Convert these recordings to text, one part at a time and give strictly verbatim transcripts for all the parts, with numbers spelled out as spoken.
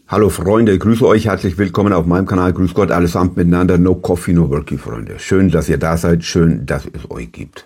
Hallo Freunde, grüße euch, herzlich willkommen auf meinem Kanal. Grüß Gott allesamt miteinander. No Coffee, no Worky, Freunde. Schön, dass ihr da seid. Schön, dass es euch gibt.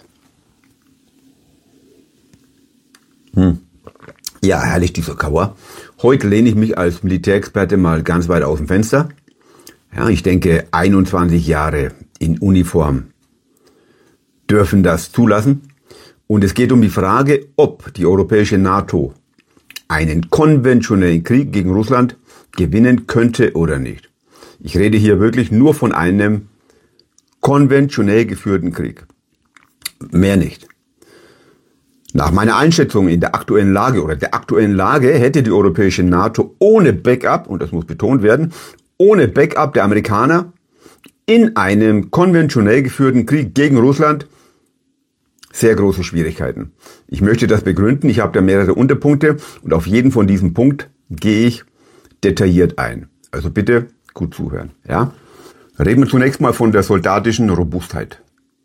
Hm. Ja, herrlich dieser Kauer. Heute lehne ich mich als Militärexperte mal ganz weit aus dem Fenster. Ja, ich denke, einundzwanzig Jahre in Uniform dürfen das zulassen. Und es geht um die Frage, ob die europäische NATO einen konventionellen Krieg gegen Russland gewinnen könnte oder nicht. Ich rede hier wirklich nur von einem konventionell geführten Krieg. Mehr nicht. Nach meiner Einschätzung in der aktuellen Lage oder der aktuellen Lage hätte die europäische NATO ohne Backup, und das muss betont werden, ohne Backup der Amerikaner in einem konventionell geführten Krieg gegen Russland sehr große Schwierigkeiten. Ich möchte das begründen. Ich habe da mehrere Unterpunkte und auf jeden von diesen Punkt gehe ich detailliert ein. Also bitte gut zuhören. Ja? Reden wir zunächst mal von der soldatischen Robustheit.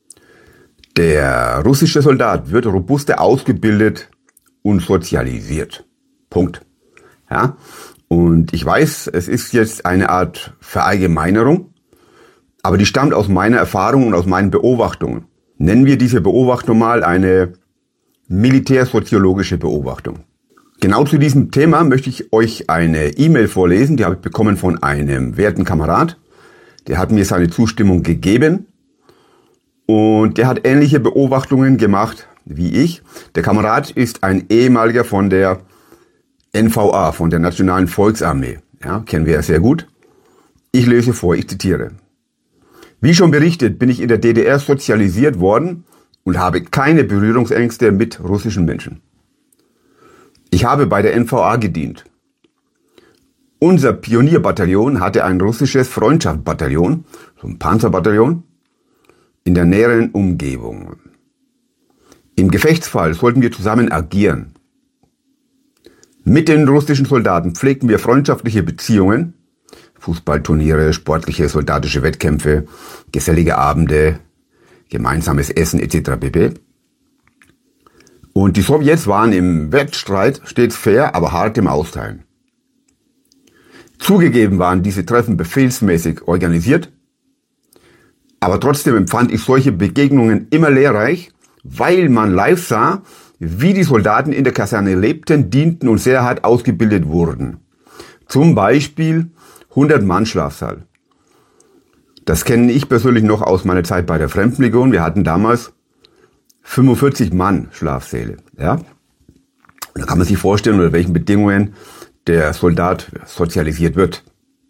Der russische Soldat wird robuster ausgebildet und sozialisiert. Punkt. Ja? Und ich weiß, es ist jetzt eine Art Verallgemeinerung, aber die stammt aus meiner Erfahrung und aus meinen Beobachtungen. Nennen wir diese Beobachtung mal eine militärsoziologische Beobachtung. Genau zu diesem Thema möchte ich euch eine E-Mail vorlesen, die habe ich bekommen von einem werten Kamerad. Der hat mir seine Zustimmung gegeben und der hat ähnliche Beobachtungen gemacht wie ich. Der Kamerad ist ein ehemaliger von der N V A, von der Nationalen Volksarmee. Ja, kennen wir ja sehr gut. Ich lese vor, ich zitiere. Wie schon berichtet, bin ich in der D D R sozialisiert worden und habe keine Berührungsängste mit russischen Menschen. Ich habe bei der N V A gedient. Unser Pionierbataillon hatte ein russisches Freundschaftsbataillon, so ein Panzerbataillon, in der näheren Umgebung. Im Gefechtsfall sollten wir zusammen agieren. Mit den russischen Soldaten pflegten wir freundschaftliche Beziehungen, Fußballturniere, sportliche soldatische Wettkämpfe, gesellige Abende, gemeinsames Essen et cetera pp. Und die Sowjets waren im Wettstreit stets fair, aber hart im Austeilen. Zugegeben waren diese Treffen befehlsmäßig organisiert, aber trotzdem empfand ich solche Begegnungen immer lehrreich, weil man live sah, wie die Soldaten in der Kaserne lebten, dienten und sehr hart ausgebildet wurden. Zum Beispiel hundert Mann Schlafsaal. Das kenne ich persönlich noch aus meiner Zeit bei der Fremdenlegion. Wir hatten damals fünfundvierzig Mann Schlafsäle. Ja? Und da kann man sich vorstellen, unter welchen Bedingungen der Soldat sozialisiert wird.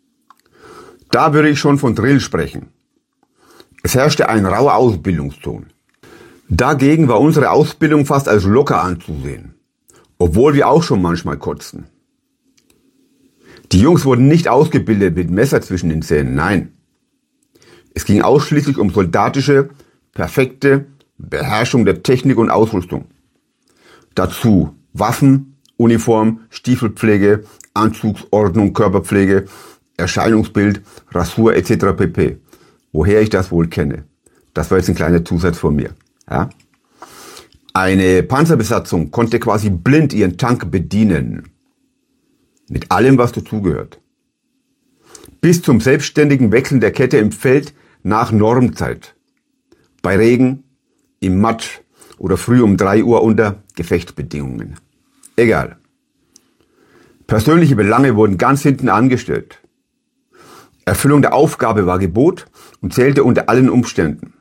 Da würde ich schon von Drill sprechen. Es herrschte ein rauer Ausbildungston. Dagegen war unsere Ausbildung fast als locker anzusehen, obwohl wir auch schon manchmal kotzten. Die Jungs wurden nicht ausgebildet mit Messer zwischen den Zähnen, nein. Es ging ausschließlich um soldatische, perfekte Beherrschung der Technik und Ausrüstung. Dazu Waffen, Uniform, Stiefelpflege, Anzugsordnung, Körperpflege, Erscheinungsbild, Rasur et cetera pp. Woher ich das wohl kenne. Das war jetzt ein kleiner Zusatz von mir. Ja? Eine Panzerbesatzung konnte quasi blind ihren Tank bedienen. Mit allem, was dazugehört. Bis zum selbstständigen Wechseln der Kette im Feld nach Normzeit. Bei Regen, im Matsch oder früh um drei Uhr unter Gefechtsbedingungen. Egal. Persönliche Belange wurden ganz hinten angestellt. Erfüllung der Aufgabe war Gebot und zählte unter allen Umständen.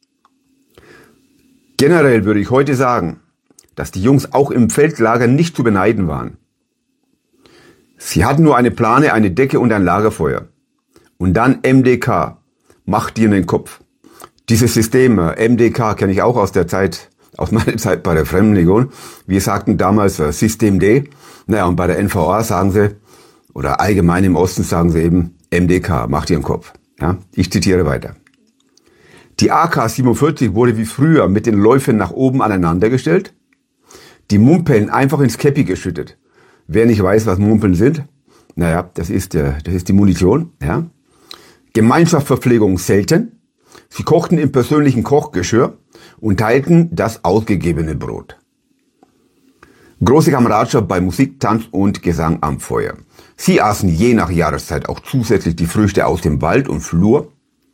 Generell würde ich heute sagen, dass die Jungs auch im Feldlager nicht zu beneiden waren. Sie hatten nur eine Plane, eine Decke und ein Lagerfeuer. Und dann M D K. Macht dir in den Kopf. Dieses System, M D K, kenne ich auch aus der Zeit, aus meiner Zeit bei der Fremdenlegion. Wir sagten damals System D. Naja, und bei der N V A sagen sie, oder allgemein im Osten sagen sie eben M D K, macht dir den Kopf. Ja, ich zitiere weiter. Die A K siebenundvierzig wurde wie früher mit den Läufen nach oben aneinandergestellt. Die Mumpeln einfach ins Käppi geschüttet. Wer nicht weiß, was Mumpeln sind, naja, das ist, äh, das ist die Munition. Ja. Gemeinschaftsverpflegung selten. Sie kochten im persönlichen Kochgeschirr und teilten das ausgegebene Brot. Große Kameradschaft bei Musik, Tanz und Gesang am Feuer. Sie aßen je nach Jahreszeit auch zusätzlich die Früchte aus dem Wald und Flur.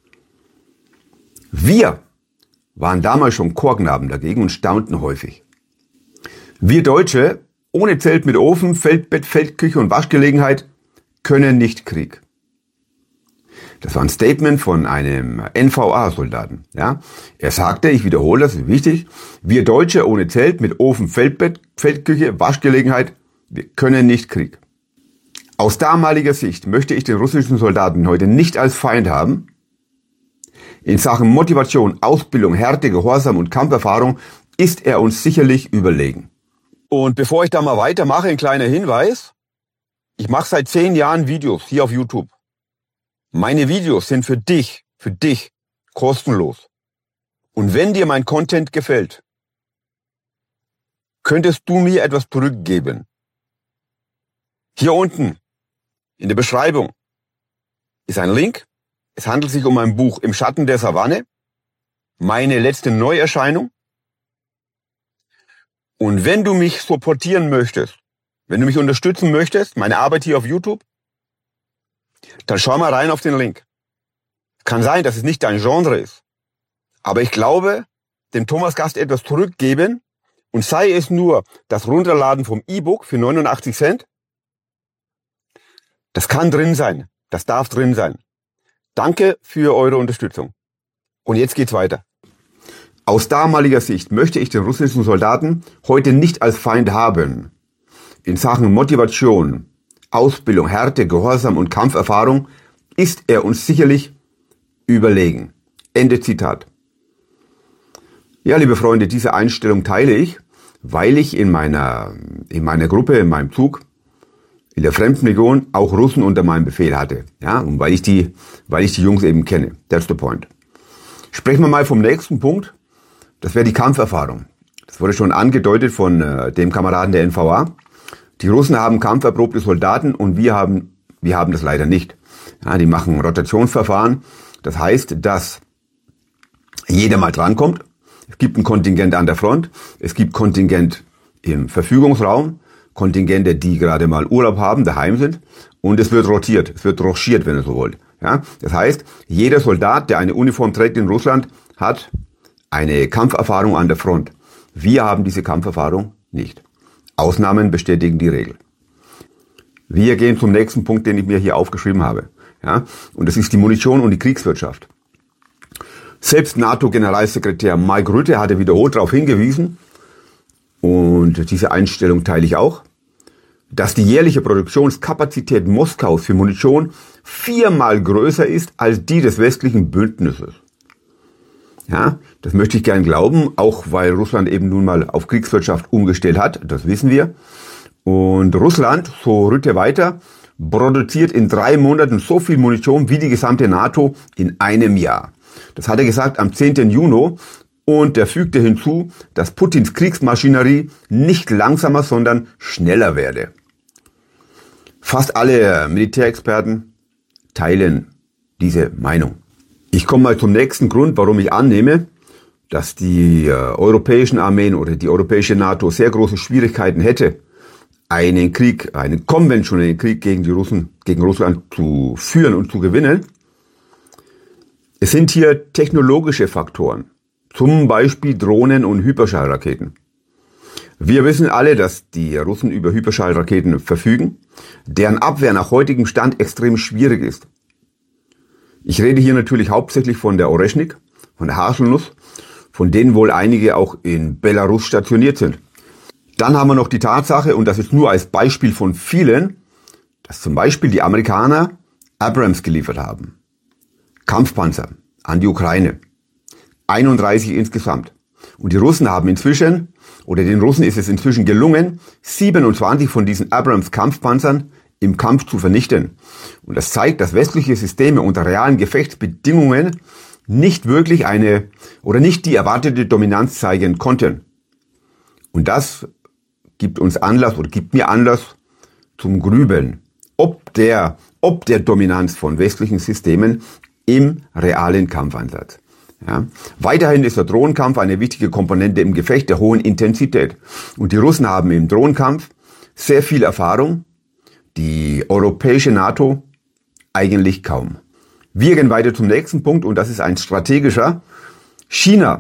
Wir waren damals schon Chorknaben dagegen und staunten häufig. Wir Deutsche, ohne Zelt mit Ofen, Feldbett, Feldküche und Waschgelegenheit, können nicht Krieg. Das war ein Statement von einem N V A-Soldaten. Ja? Er sagte, ich wiederhole, das ist wichtig, wir Deutsche ohne Zelt mit Ofen, Feldbett, Feldküche, Waschgelegenheit, wir können nicht Krieg. Aus damaliger Sicht möchte ich den russischen Soldaten heute nicht als Feind haben. In Sachen Motivation, Ausbildung, Härte, Gehorsam und Kampferfahrung ist er uns sicherlich überlegen. Und bevor ich da mal weitermache, ein kleiner Hinweis. Ich mache seit zehn Jahren Videos hier auf YouTube. Meine Videos sind für dich, für dich kostenlos. Und wenn dir mein Content gefällt, könntest du mir etwas zurückgeben. Hier unten in der Beschreibung ist ein Link. Es handelt sich um mein Buch Im Schatten der Savanne, meine letzte Neuerscheinung. Und wenn du mich supportieren möchtest, wenn du mich unterstützen möchtest, meine Arbeit hier auf YouTube, dann schau mal rein auf den Link. Kann sein, dass es nicht dein Genre ist. Aber ich glaube, dem Thomas Gast etwas zurückgeben und sei es nur das Runterladen vom E-Book für neunundachtzig Cent. Das kann drin sein. Das darf drin sein. Danke für eure Unterstützung. Und jetzt geht's weiter. Aus damaliger Sicht möchte ich den russischen Soldaten heute nicht als Feind haben. In Sachen Motivation, Ausbildung, Härte, Gehorsam und Kampferfahrung ist er uns sicherlich überlegen. Ende Zitat. Ja, liebe Freunde, diese Einstellung teile ich, weil ich in meiner, in meiner Gruppe, in meinem Zug, in der Fremdenlegion auch Russen unter meinem Befehl hatte. Ja, und weil ich die, weil ich die Jungs eben kenne. That's the point. Sprechen wir mal vom nächsten Punkt. Das wäre die Kampferfahrung. Das wurde schon angedeutet von äh, dem Kameraden der N V A. Die Russen haben kampferprobte Soldaten und wir haben, wir haben das leider nicht. Ja, die machen Rotationsverfahren. Das heißt, dass jeder mal drankommt. Es gibt ein Kontingent an der Front. Es gibt Kontingent im Verfügungsraum. Kontingente, die gerade mal Urlaub haben, daheim sind. Und es wird rotiert. Es wird rangiert, wenn ihr so wollt. Ja, das heißt, jeder Soldat, der eine Uniform trägt in Russland, hat eine Kampferfahrung an der Front. Wir haben diese Kampferfahrung nicht. Ausnahmen bestätigen die Regel. Wir gehen zum nächsten Punkt, den ich mir hier aufgeschrieben habe. Ja, und das ist die Munition und die Kriegswirtschaft. Selbst NATO-Generalsekretär Mike Rutte hatte wiederholt darauf hingewiesen, und diese Einstellung teile ich auch, dass die jährliche Produktionskapazität Moskaus für Munition viermal größer ist als die des westlichen Bündnisses. Ja, das möchte ich gern glauben, auch weil Russland eben nun mal auf Kriegswirtschaft umgestellt hat, das wissen wir. Und Russland, so Rutte weiter, produziert in drei Monaten so viel Munition wie die gesamte NATO in einem Jahr. Das hat er gesagt am zehnten Juni und er fügte hinzu, dass Putins Kriegsmaschinerie nicht langsamer, sondern schneller werde. Fast alle Militärexperten teilen diese Meinung. Ich komme mal zum nächsten Grund, warum ich annehme, dass die äh, europäischen Armeen oder die europäische NATO sehr große Schwierigkeiten hätte, einen Krieg, einen konventionellen Krieg gegen die Russen, gegen Russland zu führen und zu gewinnen. Es sind hier technologische Faktoren, zum Beispiel Drohnen und Hyperschallraketen. Wir wissen alle, dass die Russen über Hyperschallraketen verfügen, deren Abwehr nach heutigem Stand extrem schwierig ist. Ich rede hier natürlich hauptsächlich von der Oreshnik, von der Haselnuss, von denen wohl einige auch in Belarus stationiert sind. Dann haben wir noch die Tatsache, und das ist nur als Beispiel von vielen, dass zum Beispiel die Amerikaner Abrams geliefert haben. Kampfpanzer an die Ukraine. einunddreißig insgesamt. Und die Russen haben inzwischen, oder den Russen ist es inzwischen gelungen, siebenundzwanzig von diesen Abrams Kampfpanzern im Kampf zu vernichten. Und das zeigt, dass westliche Systeme unter realen Gefechtsbedingungen nicht wirklich eine oder nicht die erwartete Dominanz zeigen konnten. Und das gibt uns Anlass oder gibt mir Anlass zum Grübeln, ob der, ob der Dominanz von westlichen Systemen im realen Kampfeinsatz. Ja. Weiterhin ist der Drohnenkampf eine wichtige Komponente im Gefecht der hohen Intensität. Und die Russen haben im Drohnenkampf sehr viel Erfahrung, die europäische NATO eigentlich kaum. Wir gehen weiter zum nächsten Punkt und das ist ein strategischer. China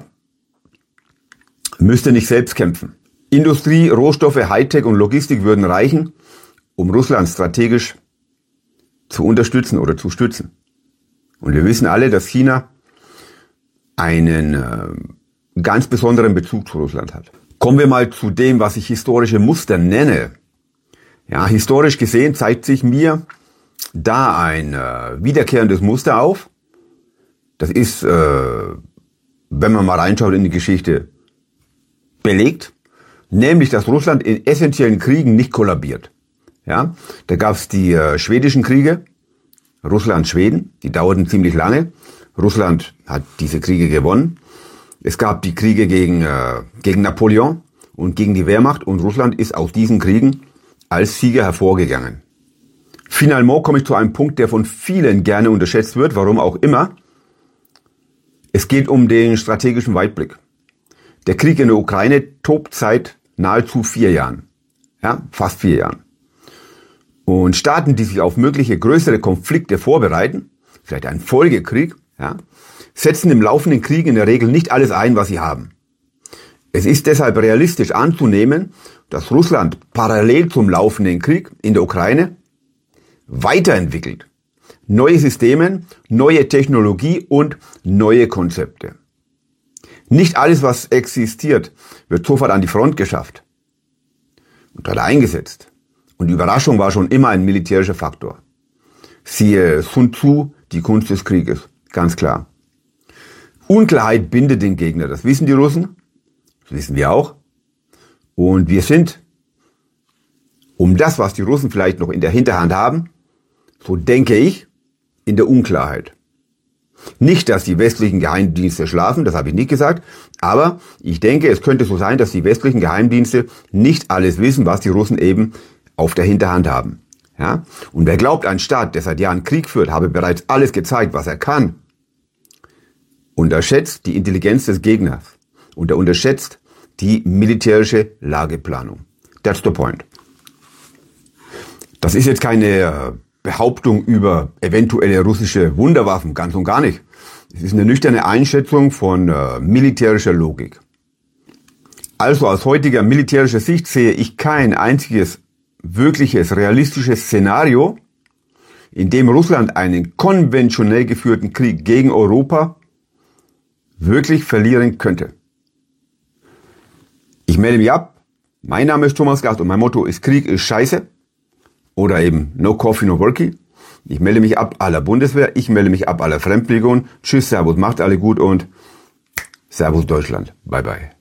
müsste nicht selbst kämpfen. Industrie, Rohstoffe, Hightech und Logistik würden reichen, um Russland strategisch zu unterstützen oder zu stützen. Und wir wissen alle, dass China einen äh, ganz besonderen Bezug zu Russland hat. Kommen wir mal zu dem, was ich historische Muster nenne. Ja, historisch gesehen zeigt sich mir da ein äh, wiederkehrendes Muster auf. Das ist, äh, wenn man mal reinschaut in die Geschichte, belegt. Nämlich, dass Russland in essentiellen Kriegen nicht kollabiert. Ja, da gab es die äh, schwedischen Kriege, Russland-Schweden, die dauerten ziemlich lange. Russland hat diese Kriege gewonnen. Es gab die Kriege gegen, äh, gegen Napoleon und gegen die Wehrmacht und Russland ist aus diesen Kriegen als Sieger hervorgegangen. Finalement komme ich zu einem Punkt, der von vielen gerne unterschätzt wird, warum auch immer. Es geht um den strategischen Weitblick. Der Krieg in der Ukraine tobt seit nahezu vier Jahren. Ja, fast vier Jahren. Und Staaten, die sich auf mögliche größere Konflikte vorbereiten, vielleicht einen Folgekrieg, ja, setzen im laufenden Krieg in der Regel nicht alles ein, was sie haben. Es ist deshalb realistisch anzunehmen, dass Russland parallel zum laufenden Krieg in der Ukraine weiterentwickelt. Neue Systeme, neue Technologie und neue Konzepte. Nicht alles, was existiert, wird sofort an die Front geschafft und dort eingesetzt. Und die Überraschung war schon immer ein militärischer Faktor. Siehe Sun Tzu, die Kunst des Krieges. Ganz klar. Unklarheit bindet den Gegner. Das wissen die Russen. Das wissen wir auch. Und wir sind, um das, was die Russen vielleicht noch in der Hinterhand haben, so denke ich, in der Unklarheit. Nicht, dass die westlichen Geheimdienste schlafen, das habe ich nicht gesagt, aber ich denke, es könnte so sein, dass die westlichen Geheimdienste nicht alles wissen, was die Russen eben auf der Hinterhand haben. Ja? Und wer glaubt, ein Staat, der seit Jahren Krieg führt, habe bereits alles gezeigt, was er kann, unterschätzt die Intelligenz des Gegners und er unterschätzt die militärische Lageplanung. That's the point. Das ist jetzt keine Behauptung über eventuelle russische Wunderwaffen, ganz und gar nicht. Es ist eine nüchterne Einschätzung von äh, militärischer Logik. Also aus heutiger militärischer Sicht sehe ich kein einziges wirkliches, realistisches Szenario, in dem Russland einen konventionell geführten Krieg gegen Europa wirklich verlieren könnte. Ich melde mich ab. Mein Name ist Thomas Gast und mein Motto ist Krieg ist Scheiße. Oder eben No Coffee, No Worky. Ich melde mich ab aller Bundeswehr. Ich melde mich ab aller Fremdlegion. Tschüss, Servus, macht alle gut und Servus Deutschland. Bye, bye.